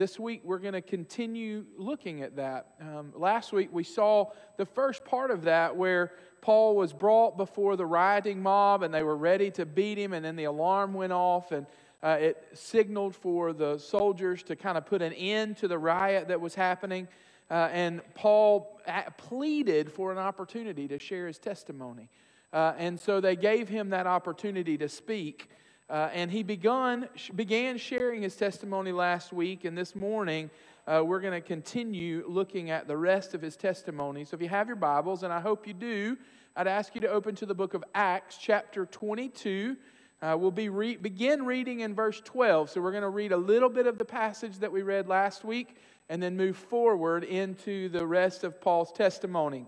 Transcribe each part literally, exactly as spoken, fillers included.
This week, we're going to continue looking at that. Um, last week, we saw the first part of that where Paul was brought before the rioting mob and they were ready to beat him, and then the alarm went off and uh, it signaled for the soldiers to kind of put an end to the riot that was happening. Uh, and Paul pleaded for an opportunity to share his testimony. Uh, and so they gave him that opportunity to speak. Uh, and he begun, began sharing his testimony last week, and this morning uh, we're going to continue looking at the rest of his testimony. So if you have your Bibles, and I hope you do, I'd ask you to open to the book of Acts, chapter twenty-two. Uh, we'll be re- begin reading in verse twelve. So we're going to read a little bit of the passage that we read last week, and then move forward into the rest of Paul's testimony.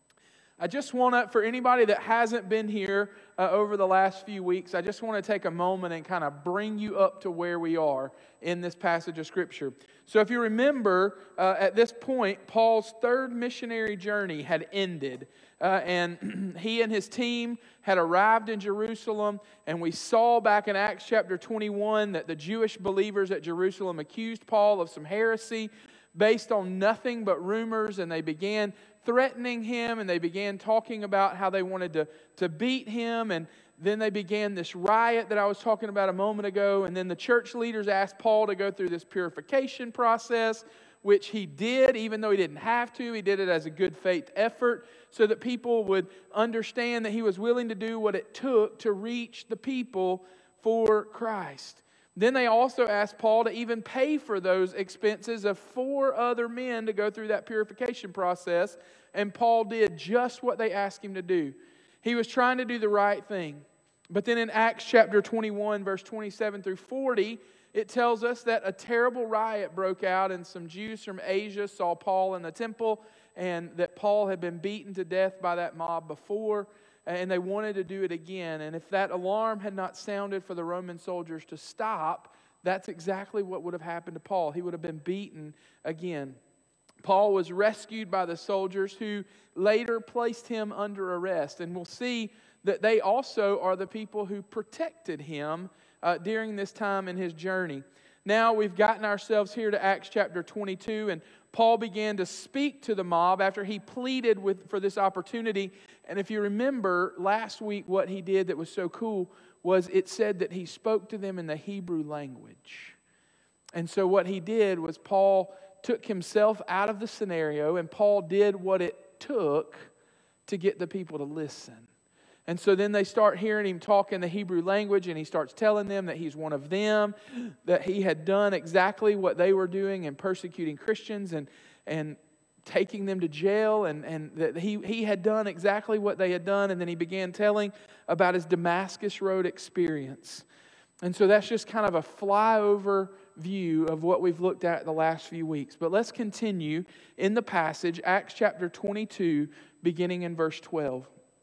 I just want to, for anybody that hasn't been here uh, over the last few weeks, I just want to take a moment and kind of bring you up to where we are in this passage of Scripture. So if you remember, uh, at this point, Paul's third missionary journey had ended. Uh, and he and his team had arrived in Jerusalem, and we saw back in Acts chapter twenty-one that the Jewish believers at Jerusalem accused Paul of some heresy based on nothing but rumors, and they began threatening him, and they began talking about how they wanted to, to beat him, and then they began this riot that I was talking about a moment ago, and then the church leaders asked Paul to go through this purification process, which he did, even though he didn't have to. He did it as a good faith effort so that people would understand that he was willing to do what it took to reach the people for Christ. Then they also asked Paul to even pay for those expenses of four other men to go through that purification process. And Paul did just what they asked him to do. He was trying to do the right thing. But then in Acts chapter twenty-one, verse twenty-seven through forty, it tells us that a terrible riot broke out, and some Jews from Asia saw Paul in the temple, and that Paul had been beaten to death by that mob before, and they wanted to do it again. And if that alarm had not sounded for the Roman soldiers to stop, that's exactly what would have happened to Paul. He would have been beaten again. Paul was rescued by the soldiers, who later placed him under arrest. And we'll see that they also are the people who protected him uh, during this time in his journey. Now we've gotten ourselves here to Acts chapter twenty-two, and Paul began to speak to the mob after he pleaded with, for this opportunity. And if you remember last week, what he did that was so cool was it said that he spoke to them in the Hebrew language. And so what he did was Paul took himself out of the scenario, and Paul did what it took to get the people to listen. And so then they start hearing him talk in the Hebrew language, and he starts telling them that he's one of them, that he had done exactly what they were doing and persecuting Christians and, and taking them to jail, and, and that he, he had done exactly what they had done. And then he began telling about his Damascus Road experience. And so that's just kind of a flyover view of what we've looked at the last few weeks. But let's continue in the passage, Acts chapter twenty-two, beginning in verse twelve.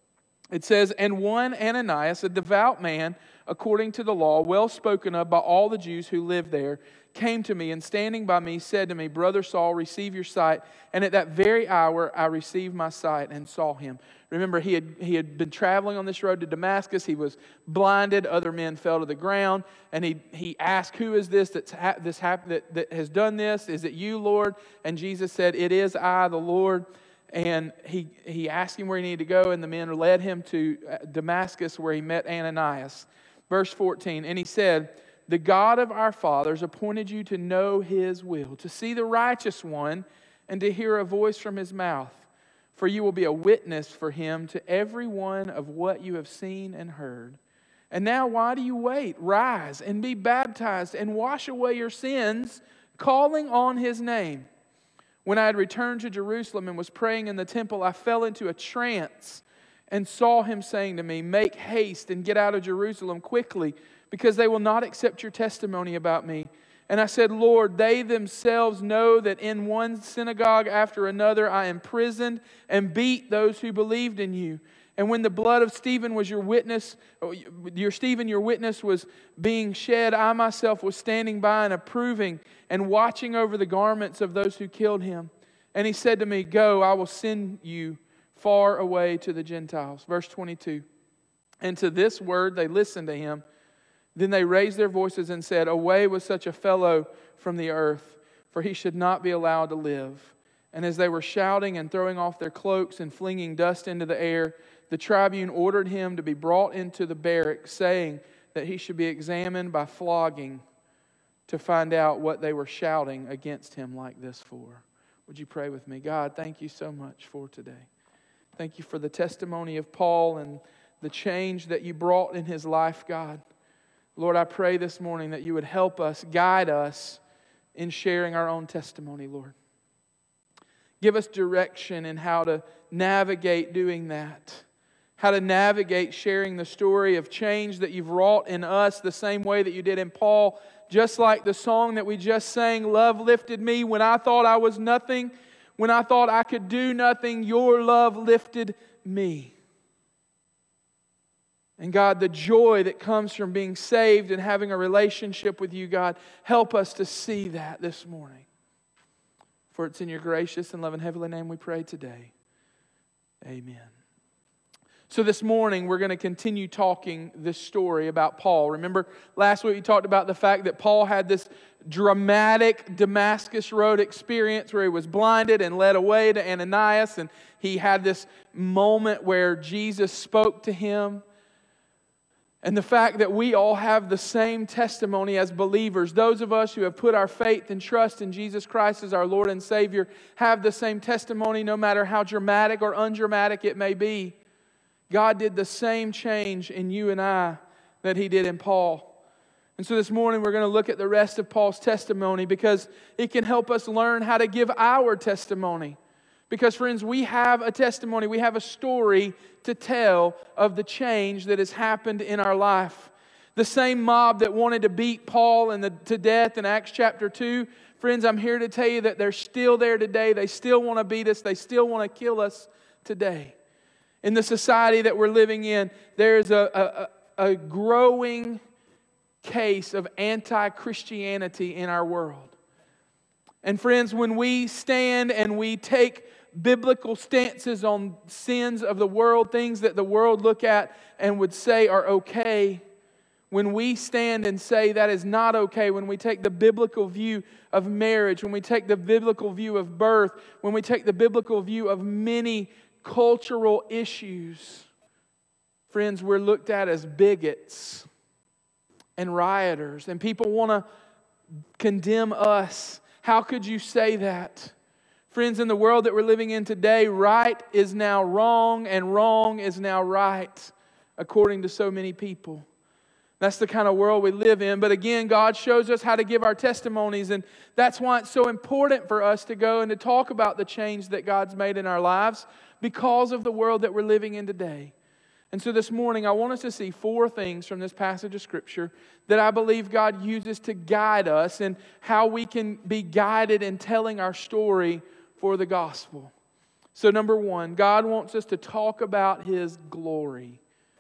It says, "And one Ananias, a devout man, according to the law, well spoken of by all the Jews who lived there, came to me, and standing by me said to me, 'Brother Saul, receive your sight.' And at that very hour I received my sight and saw him." Remember, he had, he had been traveling on this road to Damascus. He was blinded. Other men fell to the ground. And he, he asked, "Who is this, that's ha- this hap- that, that has done this? Is it you, Lord?" And Jesus said, "It is I, the Lord." And he, he asked him where he needed to go, and the men led him to Damascus, where he met Ananias. Verse fourteen, "And he said, 'The God of our fathers appointed you to know His will, to see the righteous one, and to hear a voice from His mouth. For you will be a witness for Him to every one of what you have seen and heard. And now why do you wait? Rise and be baptized and wash away your sins, calling on His name.' When I had returned to Jerusalem and was praying in the temple, I fell into a trance and saw Him saying to me, 'Make haste and get out of Jerusalem quickly, because they will not accept your testimony about me.' And I said, 'Lord, they themselves know that in one synagogue after another I imprisoned and beat those who believed in you. And when the blood of Stephen was your witness, your Stephen, your witness was being shed, I myself was standing by and approving and watching over the garments of those who killed him.' And he said to me, 'Go, I will send you far away to the Gentiles.'" Verse twenty-two. "And to this word they listened to him. Then they raised their voices and said, 'Away with such a fellow from the earth. for he should not be allowed to live. And as they were shouting and throwing off their cloaks and flinging dust into the air, the tribune ordered him to be brought into the barrack, saying that he should be examined by flogging to find out what they were shouting against him like this for. Would you pray with me? God, thank you so much for today. Thank you for the testimony of Paul and the change that you brought in his life, God. Lord, I pray this morning that you would help us, guide us in sharing our own testimony, Lord. Give us direction in how to navigate doing that. How to navigate sharing the story of change that you've wrought in us the same way that you did in Paul. Just like the song that we just sang, Love Lifted Me. When I thought I was nothing, when I thought I could do nothing, your love lifted me. And God, the joy that comes from being saved and having a relationship with you, God, help us to see that this morning. For it's in your gracious and loving heavenly name we pray today. Amen. So this morning we're going to continue talking this story about Paul. Remember last week we talked about the fact that Paul had this dramatic Damascus Road experience where he was blinded and led away to Ananias, and he had this moment where Jesus spoke to him. And the fact that we all have the same testimony as believers, those of us who have put our faith and trust in Jesus Christ as our Lord and Savior, have the same testimony no matter how dramatic or undramatic it may be. God did the same change in you and I that He did in Paul. And so this morning we're going to look at the rest of Paul's testimony because it can help us learn how to give our testimony. Because friends, we have a testimony, we have a story to tell of the change that has happened in our life. The same mob that wanted to beat Paul and the, to death in Acts chapter two, friends, I'm here to tell you that they're still there today. They still want to beat us. They still want to kill us today. In the society that we're living in, there's a, a, a growing case of anti-Christianity in our world. And friends, when we stand and we take biblical stances on sins of the world, things that the world look at and would say are okay, when we stand and say that is not okay, when we take the biblical view of marriage, when we take the biblical view of birth, when we take the biblical view of many cultural issues, friends, we're looked at as bigots and rioters, and people want to condemn us. How could you say that? Friends, in the world that we're living in today, right is now wrong and wrong is now right, according to so many people. That's the kind of world we live in. But again, God shows us how to give our testimonies, and that's why it's so important for us to go and to talk about the change that God's made in our lives because of the world that we're living in today. And so this morning, I want us to see four things from this passage of Scripture that I believe God uses to guide us and how we can be guided in telling our story for the gospel. So number one, God wants us to talk about His glory.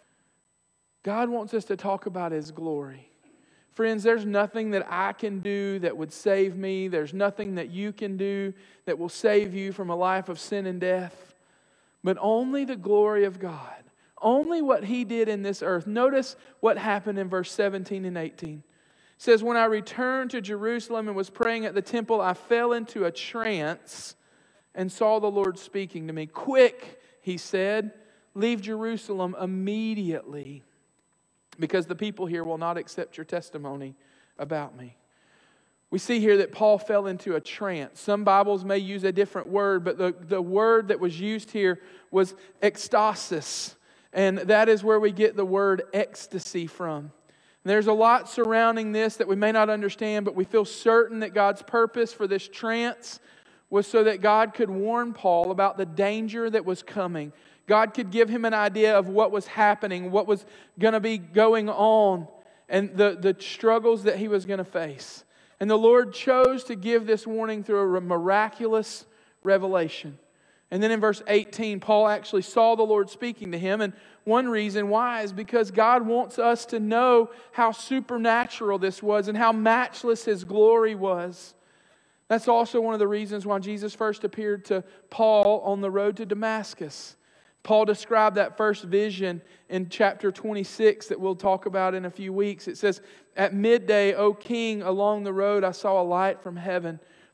God wants us to talk about His glory. Friends, there's nothing that I can do that would save me. There's nothing that you can do that will save you from a life of sin and death. But only the glory of God. Only what He did in this earth. Notice what happened in verse seventeen and eighteen. It says, when I returned to Jerusalem and was praying at the temple, I fell into a trance and saw the Lord speaking to me. Quick, He said, leave Jerusalem immediately, because the people here will not accept your testimony about me. We see here that Paul fell into a trance. Some Bibles may use a different word, but the, the word that was used here was ecstasis. And that is where we get the word ecstasy from. And there's a lot surrounding this that we may not understand, but we feel certain that God's purpose for this trance was so that God could warn Paul about the danger that was coming. God could give him an idea of what was happening, what was going to be going on, and the, the struggles that he was going to face. And the Lord chose to give this warning through a miraculous revelation. And then in verse eighteen, Paul actually saw the Lord speaking to him. And one reason why is because God wants us to know how supernatural this was and how matchless His glory was. That's also one of the reasons why Jesus first appeared to Paul on the road to Damascus. Paul described that first vision in chapter twenty-six that we'll talk about in a few weeks. It says, at midday, O King, along the road I saw a light from heaven,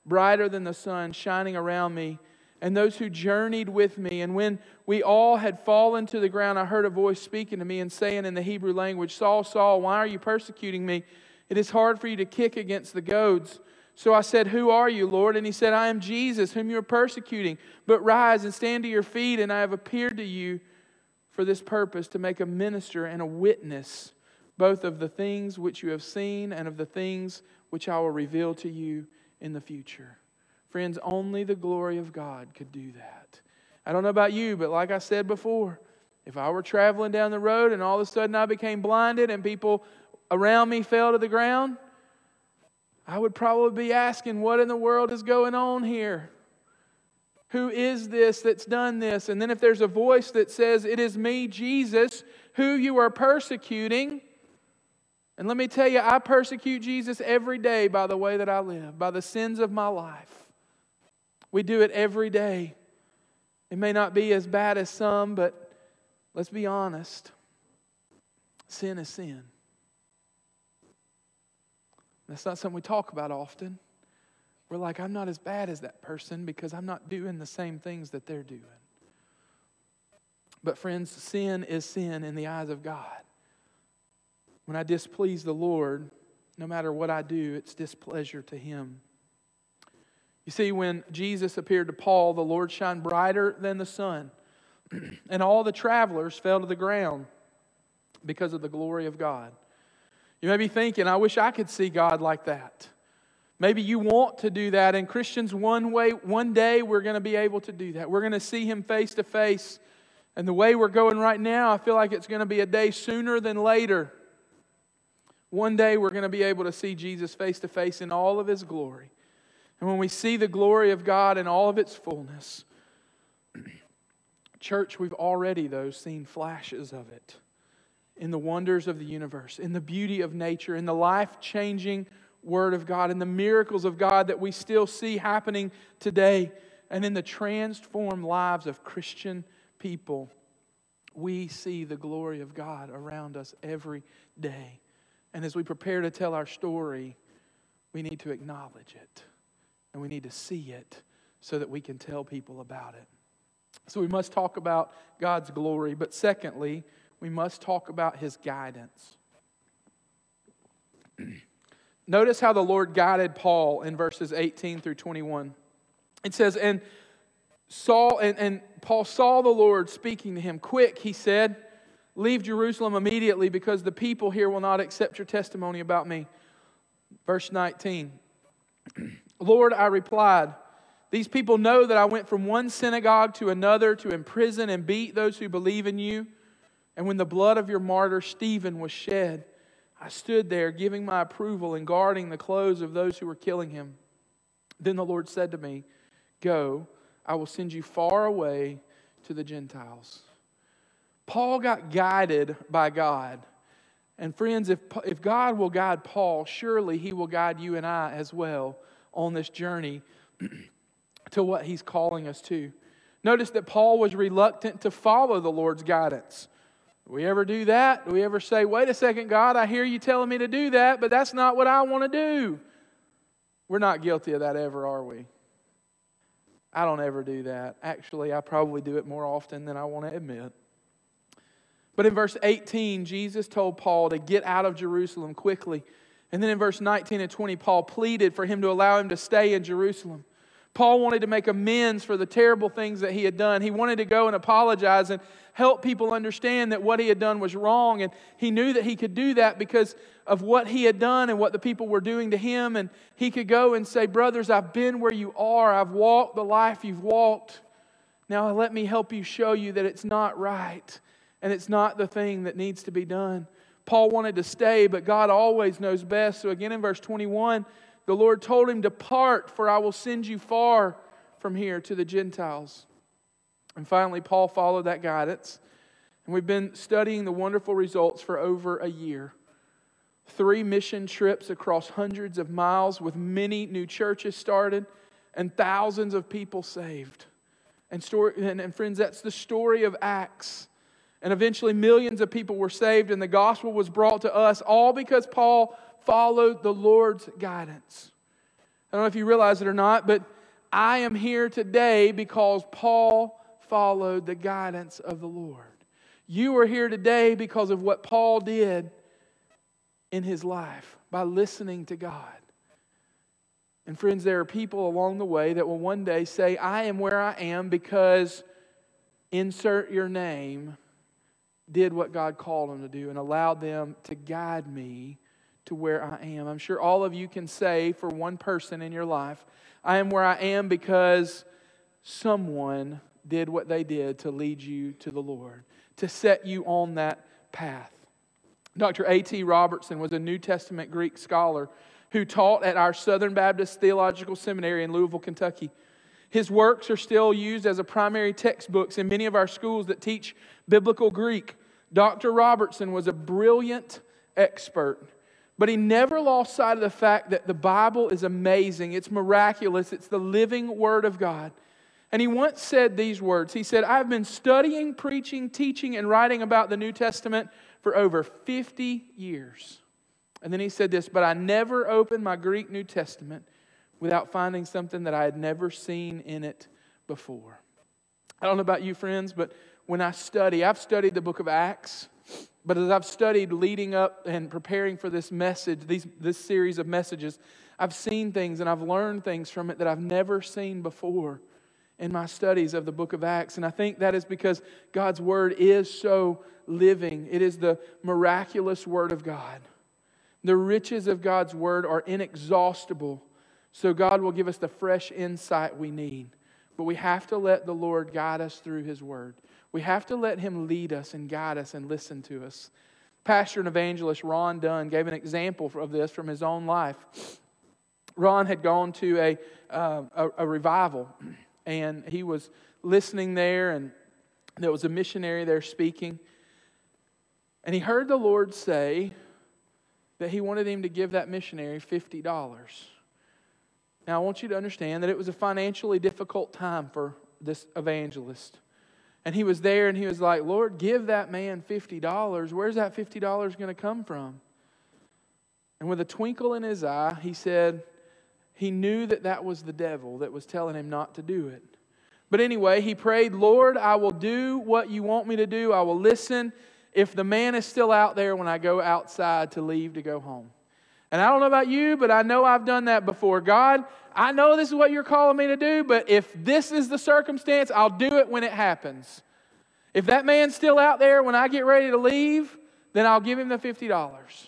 brighter than the sun, shining around me, and those who journeyed with me. And when we all had fallen to the ground, I heard a voice speaking to me and saying in the Hebrew language, Saul, Saul, why are you persecuting me? It is hard for you to kick against the goads. So I said, who are you, Lord? And He said, I am Jesus, whom you are persecuting. But rise and stand to your feet, and I have appeared to you for this purpose, to make a minister and a witness, both of the things which you have seen and of the things which I will reveal to you in the future. Friends, only the glory of God could do that. I don't know about you, but like I said before, if I were traveling down the road and all of a sudden I became blinded and people around me fell to the ground, I would probably be asking, what in the world is going on here? Who is this that's done this? And then if there's a voice that says, it is me, Jesus, who you are persecuting. And let me tell you, I persecute Jesus every day by the way that I live, by the sins of my life. We do it every day. It may not be as bad as some, but let's be honest. Sin is sin. That's not something we talk about often. We're like, I'm not as bad as that person because I'm not doing the same things that they're doing. But friends, sin is sin in the eyes of God. When I displease the Lord, no matter what I do, it's displeasure to Him. You see, when Jesus appeared to Paul, the Lord shined brighter than the sun, and all the travelers fell to the ground because of the glory of God. You may be thinking, I wish I could see God like that. Maybe you want to do that, and Christians, one way, one day we're going to be able to do that. We're going to see Him face to face. And the way we're going right now, I feel like it's going to be a day sooner than later. One day we're going to be able to see Jesus face to face in all of His glory. And when we see the glory of God in all of its fullness, church, we've already, though, seen flashes of it in the wonders of the universe, in the beauty of nature, in the life-changing Word of God, in the miracles of God that we still see happening today, and in the transformed lives of Christian people. We see the glory of God around us every day. And as we prepare to tell our story, we need to acknowledge it. And we need to see it so that we can tell people about it. So we must talk about God's glory. But secondly, we must talk about His guidance. Notice how the Lord guided Paul in verses eighteen through twenty-one. It says, and Saul and, and Paul saw the Lord speaking to him. Quick, he said, leave Jerusalem immediately because the people here will not accept your testimony about me. Verse nineteen. Lord, I replied, these people know that I went from one synagogue to another to imprison and beat those who believe in you. And when the blood of your martyr Stephen was shed, I stood there giving my approval and guarding the clothes of those who were killing him. Then the Lord said to me, go, I will send you far away to the Gentiles. Paul got guided by God. And friends, if, if God will guide Paul, surely He will guide you and I as well on this journey to what He's calling us to. Notice that Paul was reluctant to follow the Lord's guidance. Do we ever do that? Do we ever say, wait a second, God, I hear you telling me to do that, but that's not what I want to do? We're not guilty of that ever, are we? I don't ever do that. Actually, I probably do it more often than I want to admit. But in verse eighteen, Jesus told Paul to get out of Jerusalem quickly. And then in verse nineteen and twenty, Paul pleaded for him to allow him to stay in Jerusalem. Paul wanted to make amends for the terrible things that he had done. He wanted to go and apologize and help people understand that what he had done was wrong. And he knew that he could do that because of what he had done and what the people were doing to him. And he could go and say, brothers, I've been where you are. I've walked the life you've walked. Now let me help you show you that it's not right. And it's not the thing that needs to be done. Paul wanted to stay, but God always knows best. So again in verse twenty-one, the Lord told him, depart, for I will send you far from here to the Gentiles. And finally, Paul followed that guidance. And we've been studying the wonderful results for over a year. Three mission trips across hundreds of miles with many new churches started and thousands of people saved. And, story, and, and friends, that's the story of Acts. And eventually millions of people were saved and the gospel was brought to us, all because Paul followed the Lord's guidance. I don't know if you realize it or not, but I am here today because Paul followed the guidance of the Lord. You are here today because of what Paul did in his life by listening to God. And friends, there are people along the way that will one day say, I am where I am because insert your name did what God called them to do and allowed them to guide me to where I am. I'm sure all of you can say for one person in your life, I am where I am because someone did what they did to lead you to the Lord, to set you on that path. Doctor A T Robertson was a New Testament Greek scholar who taught at our Southern Baptist Theological Seminary in Louisville, Kentucky. His works are still used as a primary textbooks in many of our schools that teach biblical Greek. Doctor Robertson was a brilliant expert, but he never lost sight of the fact that the Bible is amazing. It's miraculous. It's the living Word of God. And he once said these words. He said, I've been studying, preaching, teaching, and writing about the New Testament for over fifty years. And then he said this, but I never opened my Greek New Testament without finding something that I had never seen in it before. I don't know about you, friends, but when I study, I've studied the book of Acts, but as I've studied leading up and preparing for this message, these, this series of messages, I've seen things and I've learned things from it that I've never seen before in my studies of the book of Acts. And I think that is because God's Word is so living. It is the miraculous Word of God. The riches of God's Word are inexhaustible, so God will give us the fresh insight we need. But we have to let the Lord guide us through His Word. We have to let Him lead us and guide us and listen to us. Pastor and evangelist Ron Dunn gave an example of this from his own life. Ron had gone to a, uh, a, a revival, and he was listening there, and there was a missionary there speaking. And he heard the Lord say that He wanted him to give that missionary fifty dollars. Now, I want you to understand that it was a financially difficult time for this evangelist. And he was there and he was like, Lord, give that man fifty dollars. Where's that fifty dollars going to come from? And with a twinkle in his eye, he said he knew that that was the devil that was telling him not to do it. But anyway, he prayed, Lord, I will do what you want me to do. I will listen if the man is still out there when I go outside to leave to go home. And I don't know about you, but I know I've done that before. God, I know this is what you're calling me to do, but if this is the circumstance, I'll do it when it happens. If that man's still out there when I get ready to leave, then I'll give him the fifty dollars.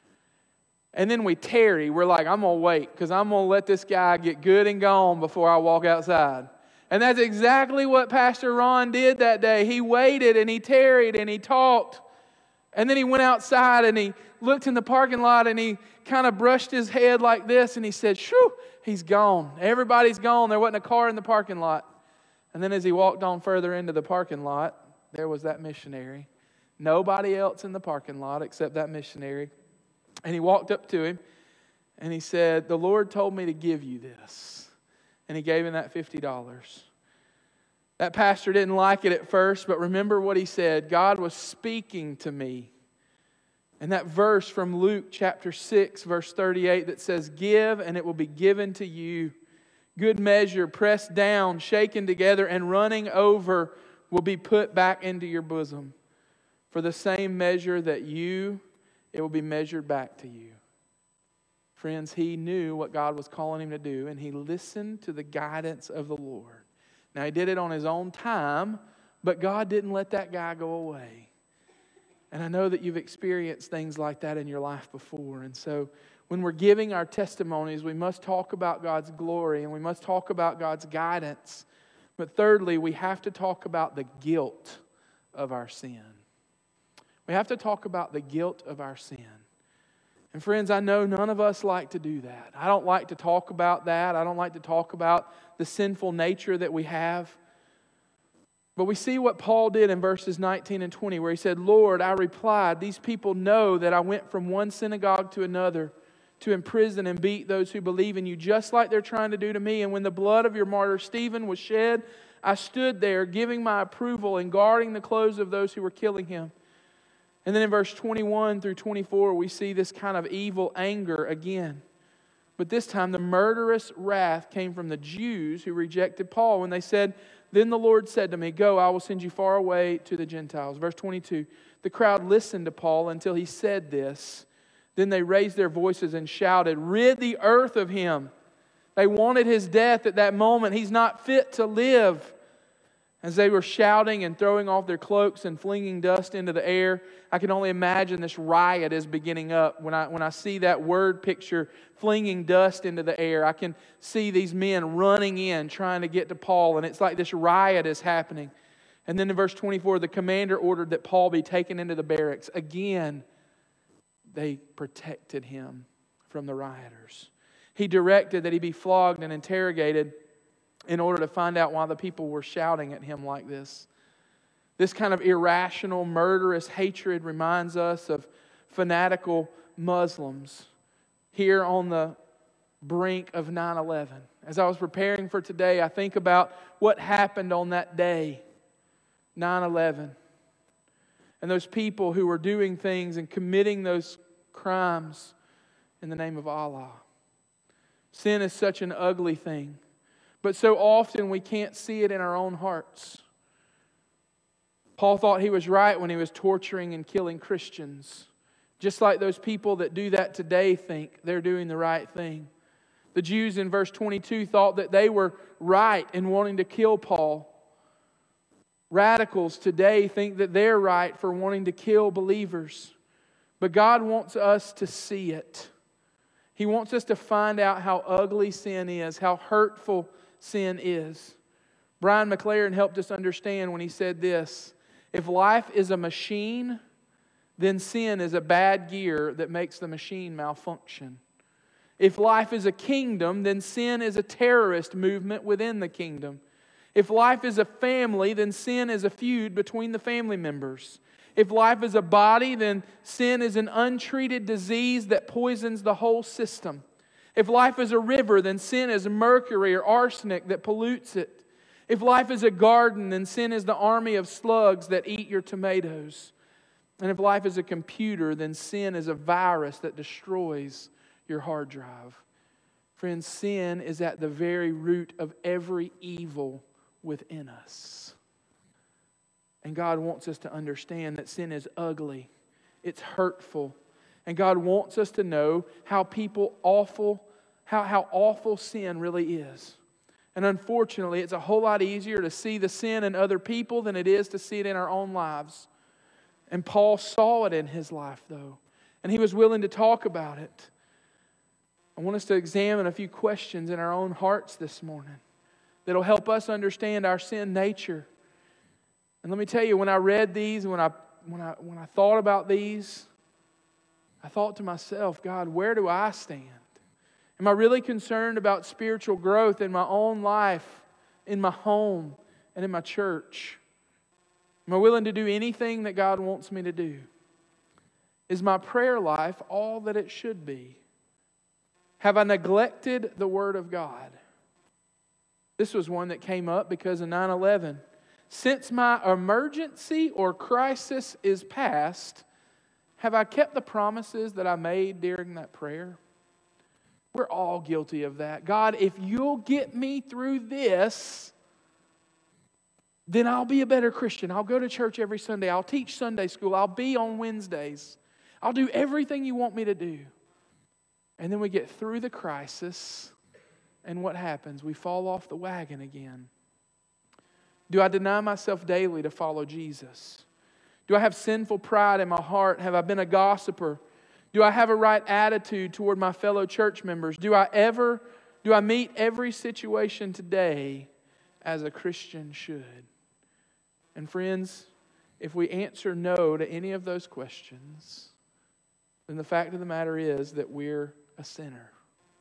And then we tarry. We're like, I'm going to wait because I'm going to let this guy get good and gone before I walk outside. And that's exactly what Pastor Ron did that day. He waited and he tarried and he talked. And then he went outside and he looked in the parking lot and he kind of brushed his head like this and he said, shoo, he's gone. Everybody's gone. There wasn't a car in the parking lot. And then as he walked on further into the parking lot, there was that missionary. Nobody else in the parking lot except that missionary. And he walked up to him and he said, the Lord told me to give you this. And he gave him that fifty dollars. That pastor didn't like it at first, but remember what he said. God was speaking to me. And that verse from Luke chapter six, verse thirty-eight that says, give and it will be given to you. Good measure, pressed down, shaken together, and running over will be put back into your bosom. For the same measure that you, it will be measured back to you. Friends, he knew what God was calling him to do, and he listened to the guidance of the Lord. Now, he did it on his own time, but God didn't let that guy go away. And I know that you've experienced things like that in your life before. And so when we're giving our testimonies, we must talk about God's glory and we must talk about God's guidance. But thirdly, we have to talk about the guilt of our sin. We have to talk about the guilt of our sin. And friends, I know none of us like to do that. I don't like to talk about that. I don't like to talk about the sinful nature that we have. But we see what Paul did in verses nineteen and twenty, where he said, Lord, I replied, these people know that I went from one synagogue to another to imprison and beat those who believe in you, just like they're trying to do to me. And when the blood of your martyr Stephen was shed, I stood there giving my approval and guarding the clothes of those who were killing him. And then in verse twenty-one through twenty-four, we see this kind of evil anger again. But this time the murderous wrath came from the Jews who rejected Paul when they said, "Then the Lord said to me, 'Go, I will send you far away to the Gentiles.'" Verse twenty-two, the crowd listened to Paul until he said this. Then they raised their voices and shouted, "Rid the earth of him." They wanted his death at that moment. He's not fit to live. As they were shouting and throwing off their cloaks and flinging dust into the air, I can only imagine this riot is beginning up. When I, when I see that word picture, flinging dust into the air, I can see these men running in, trying to get to Paul, and it's like this riot is happening. And then in verse twenty-four, the commander ordered that Paul be taken into the barracks. Again, they protected him from the rioters. He directed that he be flogged and interrogated in order to find out why the people were shouting at him like this. This kind of irrational, murderous hatred reminds us of fanatical Muslims here on the brink of nine eleven. As I was preparing for today, I think about what happened on that day, nine eleven. And those people who were doing things and committing those crimes in the name of Allah. Sin is such an ugly thing. But so often we can't see it in our own hearts. Paul thought he was right when he was torturing and killing Christians. Just like those people that do that today think they're doing the right thing. The Jews in verse twenty-two thought that they were right in wanting to kill Paul. Radicals today think that they're right for wanting to kill believers. But God wants us to see it. He wants us to find out how ugly sin is, how hurtful sin is. Brian McLaren helped us understand when he said this: if life is a machine, then sin is a bad gear that makes the machine malfunction. If life is a kingdom, then sin is a terrorist movement within the kingdom. If life is a family, then sin is a feud between the family members. If life is a body, then sin is an untreated disease that poisons the whole system. If life is a river, then sin is mercury or arsenic that pollutes it. If life is a garden, then sin is the army of slugs that eat your tomatoes. And if life is a computer, then sin is a virus that destroys your hard drive. Friends, sin is at the very root of every evil within us. And God wants us to understand that sin is ugly. It's hurtful. And God wants us to know how people awful, how, how awful sin really is. And unfortunately, it's a whole lot easier to see the sin in other people than it is to see it in our own lives. And Paul saw it in his life, though. And he was willing to talk about it. I want us to examine a few questions in our own hearts this morning that'll help us understand our sin nature. And let me tell you, when I read these, when I when I when I thought about these, I thought to myself, God, where do I stand? Am I really concerned about spiritual growth in my own life, in my home, and in my church? Am I willing to do anything that God wants me to do? Is my prayer life all that it should be? Have I neglected the Word of God? This was one that came up because of nine eleven. Since my emergency or crisis is past, have I kept the promises that I made during that prayer? We're all guilty of that. God, if you'll get me through this, then I'll be a better Christian. I'll go to church every Sunday. I'll teach Sunday school. I'll be on Wednesdays. I'll do everything you want me to do. And then we get through the crisis, and what happens? We fall off the wagon again. Do I deny myself daily to follow Jesus? Do I have sinful pride in my heart? Have I been a gossiper? Do I have a right attitude toward my fellow church members? Do I ever, do I meet every situation today as a Christian should? And friends, if we answer no to any of those questions, then the fact of the matter is that we're a sinner.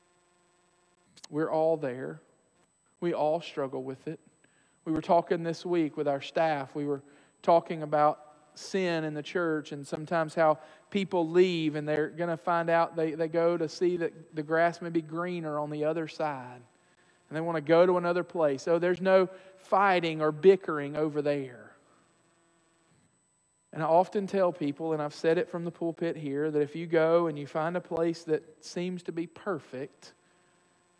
We're all there. We all struggle with it. We were talking this week with our staff. We were talking about sin in the church and sometimes how people leave and they're going to find out they, they go to see that the grass may be greener on the other side. And they want to go to another place. So there's no fighting or bickering over there. And I often tell people, and I've said it from the pulpit here, that if you go and you find a place that seems to be perfect,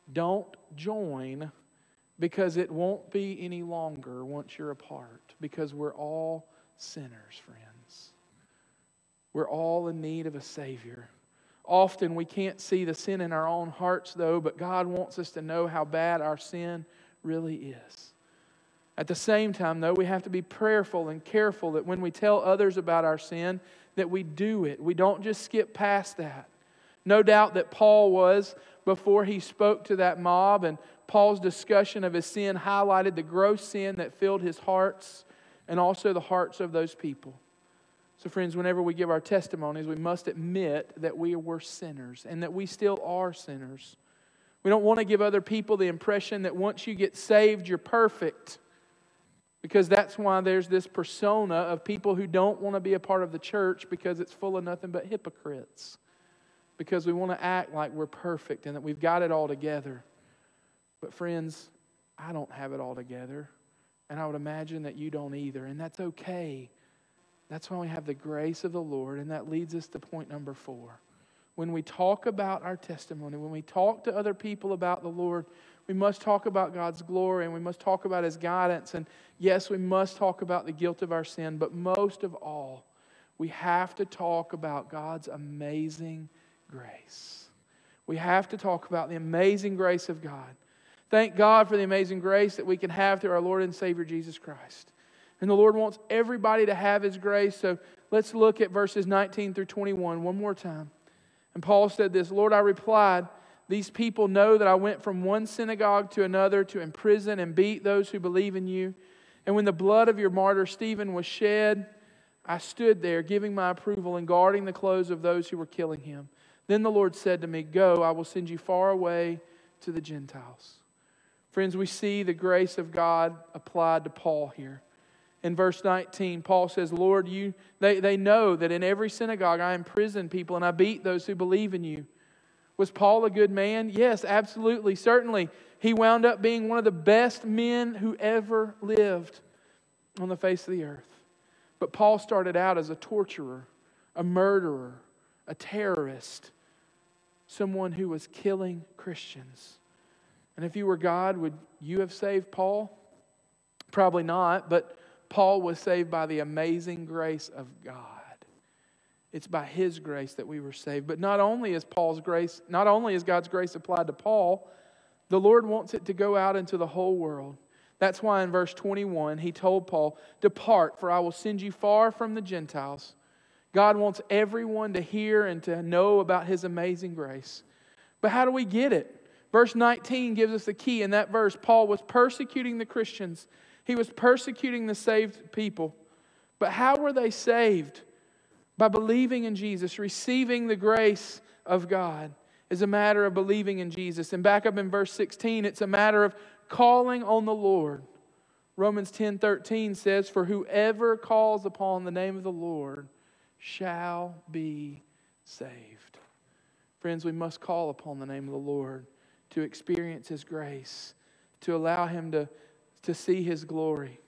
Don't join, because it won't be any longer once you're apart, because we're all sinners, friends. We're all in need of a Savior. Often we can't see the sin in our own hearts, though, but God wants us to know how bad our sin really is. At the same time, though, we have to be prayerful and careful that when we tell others about our sin, that we do it. We don't just skip past that. No doubt that Paul was before he spoke to that mob, and Paul's discussion of his sin highlighted the gross sin that filled his hearts and also the hearts of those people. So friends, whenever we give our testimonies, we must admit that we were sinners and that we still are sinners. We don't want to give other people the impression that once you get saved, you're perfect. Because that's why there's this persona of people who don't want to be a part of the church, because it's full of nothing but hypocrites. Because we want to act like we're perfect and that we've got it all together. But friends, I don't have it all together. And I would imagine that you don't either. And that's okay. That's why we have the grace of the Lord. And that leads us to point number four. When we talk about our testimony, when we talk to other people about the Lord, we must talk about God's glory and we must talk about His guidance. And yes, we must talk about the guilt of our sin. But most of all, we have to talk about God's amazing grace. We have to talk about the amazing grace of God. Thank God for the amazing grace that we can have through our Lord and Savior Jesus Christ. And the Lord wants everybody to have His grace. So let's look at verses nineteen through twenty-one one more time. And Paul said this, "Lord, I replied, these people know that I went from one synagogue to another to imprison and beat those who believe in you. And when the blood of your martyr Stephen was shed, I stood there giving my approval and guarding the clothes of those who were killing him. Then the Lord said to me, go, I will send you far away to the Gentiles." Friends, we see the grace of God applied to Paul here. In verse nineteen, Paul says, Lord, you they, they know that in every synagogue I imprison people and I beat those who believe in you. Was Paul a good man? Yes, absolutely, certainly. He wound up being one of the best men who ever lived on the face of the earth. But Paul started out as a torturer, a murderer, a terrorist, someone who was killing Christians. And if you were God, would you have saved Paul? Probably not, but Paul was saved by the amazing grace of God. It's by His grace that we were saved. But not only is Paul's grace, not only is God's grace applied to Paul, the Lord wants it to go out into the whole world. That's why in verse twenty-one, He told Paul, depart, for I will send you far from the Gentiles. God wants everyone to hear and to know about His amazing grace. But how do we get it? Verse nineteen gives us the key. In that verse, Paul was persecuting the Christians. He was persecuting the saved people. But how were they saved? By believing in Jesus, receiving the grace of God is a matter of believing in Jesus. And back up in verse sixteen, it's a matter of calling on the Lord. Romans ten thirteen says, for whoever calls upon the name of the Lord shall be saved. Friends, we must call upon the name of the Lord to experience His grace, to allow Him to, to see His glory.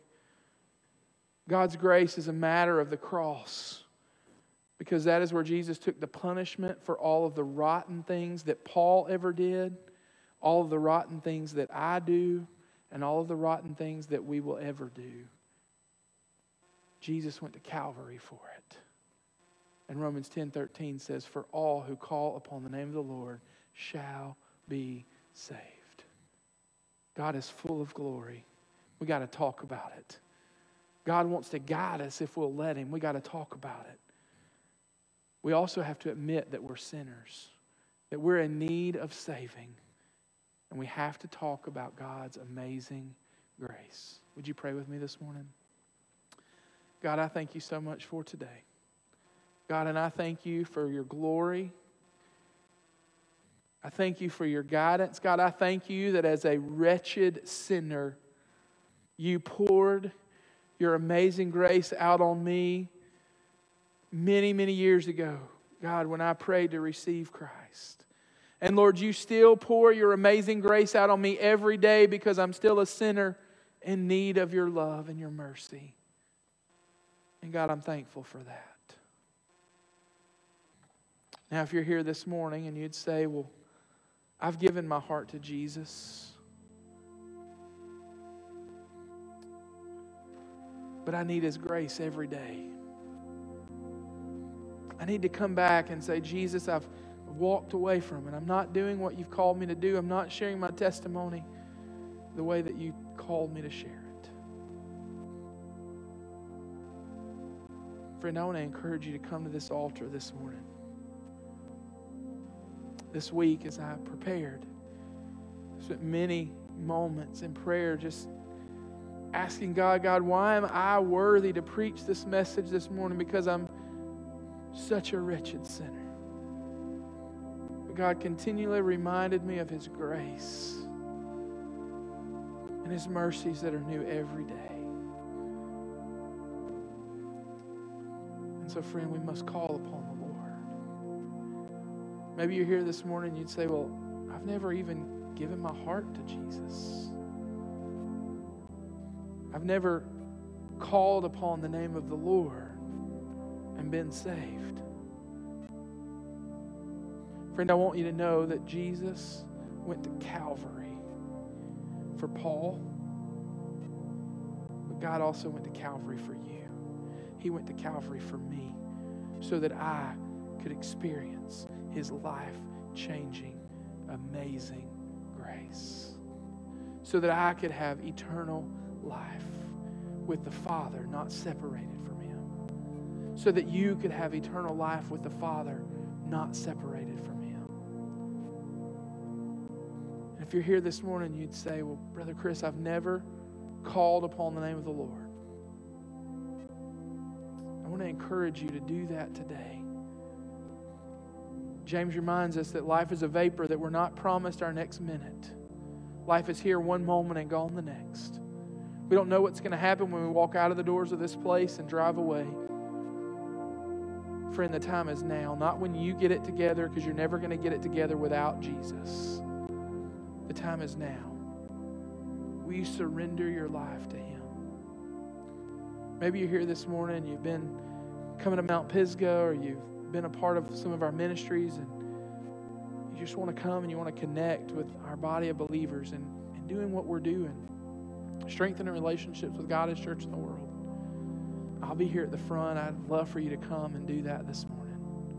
God's grace is a matter of the cross, because that is where Jesus took the punishment for all of the rotten things that Paul ever did, all of the rotten things that I do, and all of the rotten things that we will ever do. Jesus went to Calvary for it. And Romans ten thirteen says, for all who call upon the name of the Lord shall be saved. God is full of glory. We got to talk about it. God wants to guide us if we'll let Him. We got to talk about it. We also have to admit that we're sinners, that we're in need of saving. And we have to talk about God's amazing grace. Would you pray with me this morning? God, I thank You so much for today. God, and I thank You for Your glory. I thank You for Your guidance. God, I thank You that as a wretched sinner, You poured Your amazing grace out on me many, many years ago, God, when I prayed to receive Christ. And Lord, You still pour Your amazing grace out on me every day because I'm still a sinner in need of Your love and Your mercy. And God, I'm thankful for that. Now, if you're here this morning and you'd say, well, I've given my heart to Jesus, but I need His grace every day. I need to come back and say, Jesus, I've walked away from it. I'm not doing what You've called me to do. I'm not sharing my testimony the way that You called me to share it. Friend, I want to encourage you to come to this altar this morning. This week, as I prepared, I spent many moments in prayer just asking God, God, why am I worthy to preach this message this morning? Because I'm such a wretched sinner. But God continually reminded me of His grace and His mercies that are new every day. And so, friend, we must call upon the Lord. Maybe you're here this morning and you'd say, well, I've never even given my heart to Jesus. I've never called upon the name of the Lord and been saved. Friend, I want you to know that Jesus went to Calvary for Paul, but God also went to Calvary for you. He went to Calvary for me so that I could experience His life-changing, amazing grace. So that I could have eternal life with the Father, not separated from Him. So that you could have eternal life with the Father, not separated from Him. And if you're here this morning, you'd say, well, Brother Chris, I've never called upon the name of the Lord. I want to encourage you to do that today. James reminds us that life is a vapor, that we're not promised our next minute. Life is here one moment and gone the next. We don't know what's going to happen when we walk out of the doors of this place and drive away. Friend, the time is now, not when you get it together, because you're never going to get it together without Jesus. The time is now. Will you surrender your life to Him? Maybe you're here this morning and you've been coming to Mount Pisgah, or you've been a part of some of our ministries, and you just want to come and you want to connect with our body of believers and, and doing what we're doing, strengthening relationships with God, His church, in the world. I'll be here at the front. I'd love for you to come and do that this morning.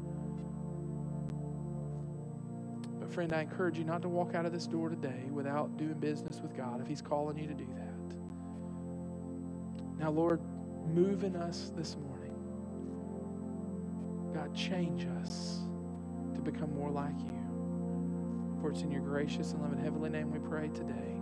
But friend, I encourage you not to walk out of this door today without doing business with God if He's calling you to do that. Now, Lord, move in us this morning. God, change us to become more like You. For it's in Your gracious and loving heavenly name we pray today.